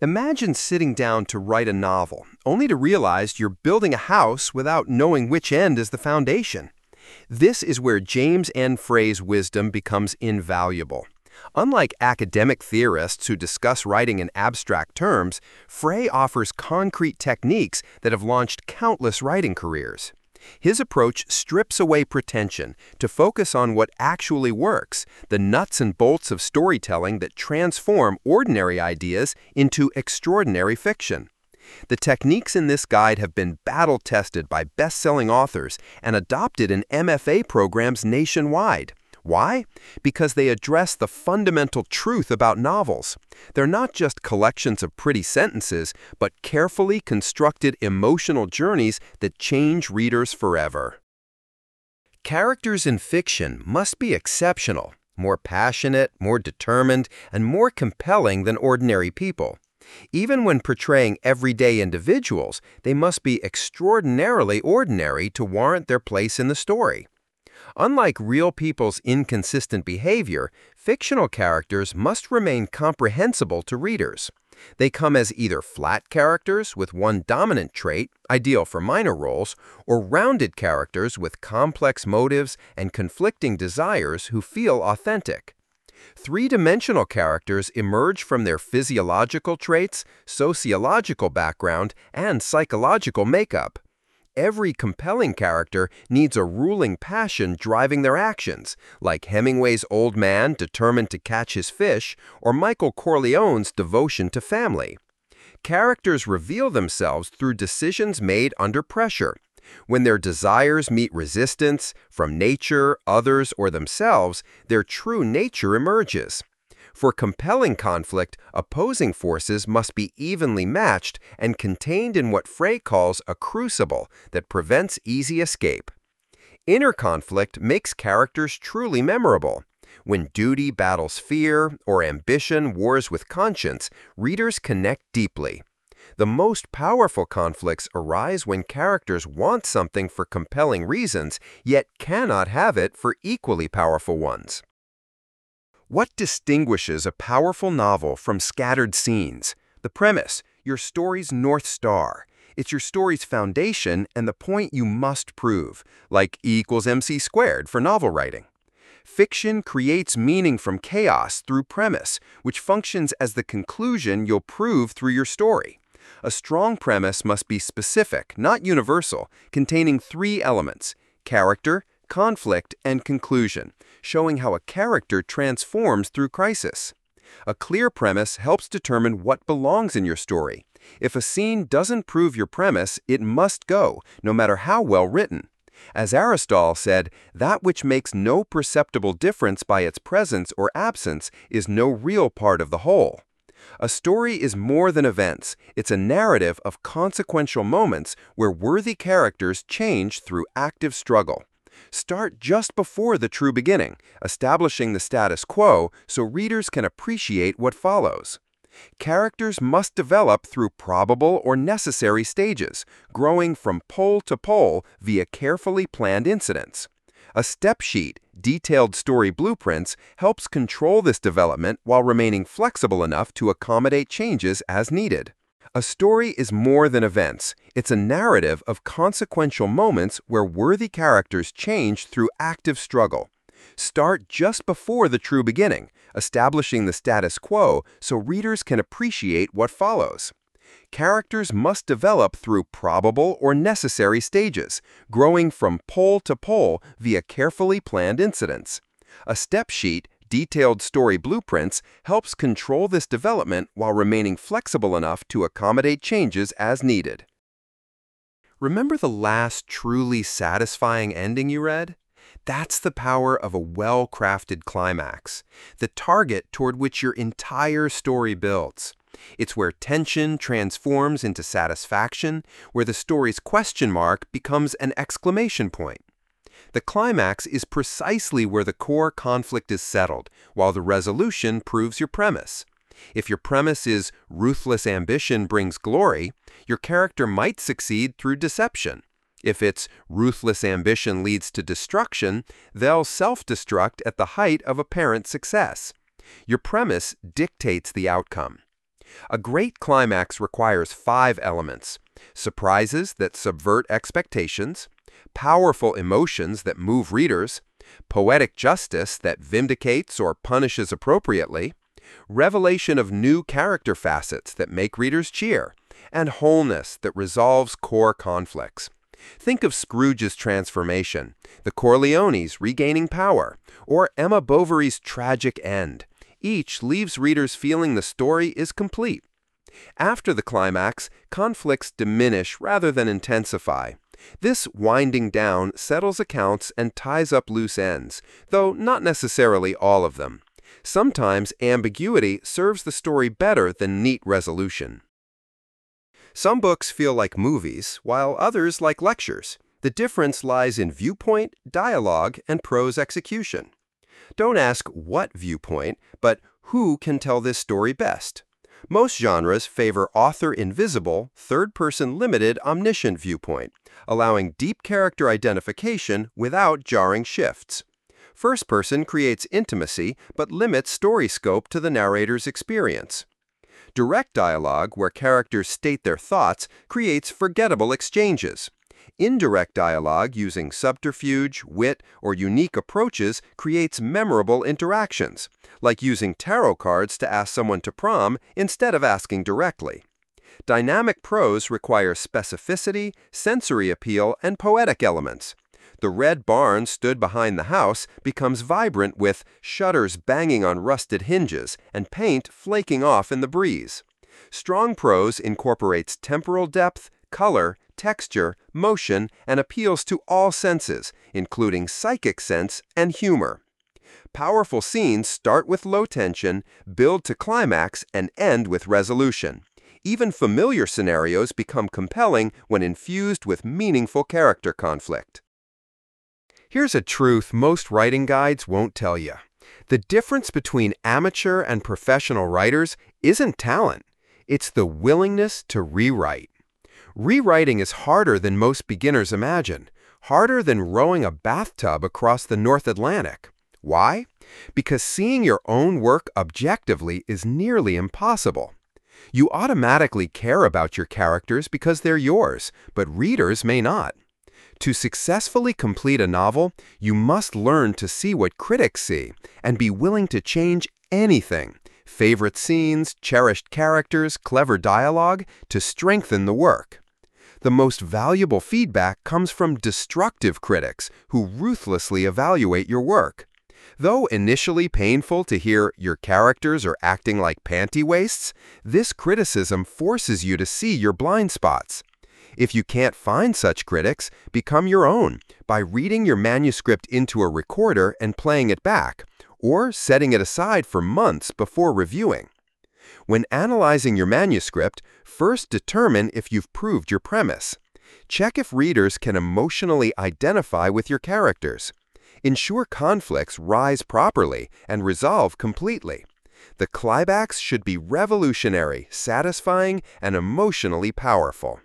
Imagine sitting down to write a novel, only to realize you're building a house without knowing which end is the foundation. This is where James N. Frey's wisdom becomes invaluable. Unlike academic theorists who discuss writing in abstract terms, Frey offers concrete techniques that have launched countless writing careers. His approach strips away pretension to focus on what actually works, the nuts and bolts of storytelling that transform ordinary ideas into extraordinary fiction. The techniques in this guide have been battle-tested by best-selling authors and adopted in MFA programs nationwide. Why? Because they address the fundamental truth about novels. They're not just collections of pretty sentences, but carefully constructed emotional journeys that change readers forever. Characters in fiction must be exceptional, more passionate, more determined, and more compelling than ordinary people. Even when portraying everyday individuals, they must be extraordinarily ordinary to warrant their place in the story. Unlike real people's inconsistent behavior, fictional characters must remain comprehensible to readers. They come as either flat characters with one dominant trait, ideal for minor roles, or rounded characters with complex motives and conflicting desires who feel authentic. Three-dimensional characters emerge from their physiological traits, sociological background, and psychological makeup. Every compelling character needs a ruling passion driving their actions, like Hemingway's old man determined to catch his fish, or Michael Corleone's devotion to family. Characters reveal themselves through decisions made under pressure. When their desires meet resistance from nature, others, or themselves, their true nature emerges. For compelling conflict, opposing forces must be evenly matched and contained in what Frey calls a crucible that prevents easy escape. Inner conflict makes characters truly memorable. When duty battles fear or ambition wars with conscience, readers connect deeply. The most powerful conflicts arise when characters want something for compelling reasons, yet cannot have it for equally powerful ones. What distinguishes a powerful novel from scattered scenes? The premise, your story's North Star. It's your story's foundation and the point you must prove, like E=mc² for novel writing. Fiction creates meaning from chaos through premise, which functions as the conclusion you'll prove through your story. A strong premise must be specific, not universal, containing three elements: character, conflict, and conclusion, showing how a character transforms through crisis. A clear premise helps determine what belongs in your story. If a scene doesn't prove your premise, it must go, no matter how well written. As Aristotle said, that which makes no perceptible difference by its presence or absence is no real part of the whole. A story is more than events. It's a narrative of consequential moments where worthy characters change through active struggle. Start just before the true beginning, establishing the status quo so readers can appreciate what follows. Characters must develop through probable or necessary stages, growing from pole to pole via carefully planned incidents. A step sheet, detailed story blueprints, helps control this development while remaining flexible enough to accommodate changes as needed. A story is more than events. It's a narrative of consequential moments where worthy characters change through active struggle. Start just before the true beginning, establishing the status quo so readers can appreciate what follows. Characters must develop through probable or necessary stages, growing from pole to pole via carefully planned incidents. A step sheet, detailed story blueprints, helps control this development while remaining flexible enough to accommodate changes as needed. Remember the last truly satisfying ending you read? That's the power of a well-crafted climax, the target toward which your entire story builds. It's where tension transforms into satisfaction, where the story's question mark becomes an exclamation point. The climax is precisely where the core conflict is settled, while the resolution proves your premise. If your premise is ruthless ambition brings glory, your character might succeed through deception. If it's ruthless ambition leads to destruction, they'll self-destruct at the height of apparent success. Your premise dictates the outcome. A great climax requires 5 elements: surprises that subvert expectations, powerful emotions that move readers, poetic justice that vindicates or punishes appropriately, revelation of new character facets that make readers cheer, and wholeness that resolves core conflicts. Think of Scrooge's transformation, the Corleones regaining power, or Emma Bovary's tragic end. Each leaves readers feeling the story is complete. After the climax, conflicts diminish rather than intensify. This winding down settles accounts and ties up loose ends, though not necessarily all of them. Sometimes ambiguity serves the story better than neat resolution. Some books feel like movies, while others like lectures. The difference lies in viewpoint, dialogue, and prose execution. Don't ask what viewpoint, but who can tell this story best. Most genres favor author-invisible, third-person limited, omniscient viewpoint, allowing deep character identification without jarring shifts. First person creates intimacy but limits story scope to the narrator's experience. Direct dialogue, where characters state their thoughts, creates forgettable exchanges. Indirect dialogue using subterfuge, wit, or unique approaches creates memorable interactions, like using tarot cards to ask someone to prom instead of asking directly. Dynamic prose requires specificity, sensory appeal, and poetic elements. The red barn stood behind the house becomes vibrant with shutters banging on rusted hinges and paint flaking off in the breeze. Strong prose incorporates temporal depth, color, texture, motion, and appeals to all senses, including psychic sense and humor. Powerful scenes start with low tension, build to climax, and end with resolution. Even familiar scenarios become compelling when infused with meaningful character conflict. Here's a truth most writing guides won't tell you. The difference between amateur and professional writers isn't talent. It's the willingness to rewrite. Rewriting is harder than most beginners imagine, harder than rowing a bathtub across the North Atlantic. Why? Because seeing your own work objectively is nearly impossible. You automatically care about your characters because they're yours, but readers may not. To successfully complete a novel, you must learn to see what critics see and be willing to change anything, favorite scenes, cherished characters, clever dialogue, to strengthen the work. The most valuable feedback comes from destructive critics who ruthlessly evaluate your work. Though initially painful to hear your characters are acting like panty waists, this criticism forces you to see your blind spots. If you can't find such critics, become your own by reading your manuscript into a recorder and playing it back, or setting it aside for months before reviewing. When analyzing your manuscript, first determine if you've proved your premise. Check if readers can emotionally identify with your characters. Ensure conflicts rise properly and resolve completely. The climax should be revolutionary, satisfying, and emotionally powerful.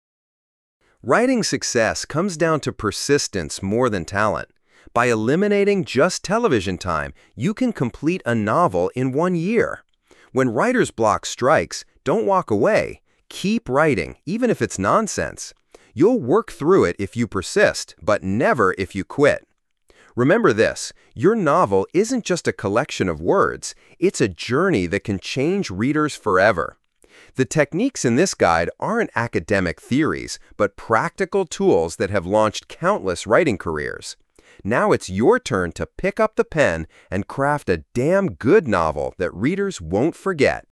Writing success comes down to persistence more than talent. By eliminating just television time, you can complete a novel in 1 year. When writer's block strikes, don't walk away. Keep writing, even if it's nonsense. You'll work through it if you persist, but never if you quit. Remember this, your novel isn't just a collection of words, it's a journey that can change readers forever. The techniques in this guide aren't academic theories, but practical tools that have launched countless writing careers. Now it's your turn to pick up the pen and craft a damn good novel that readers won't forget.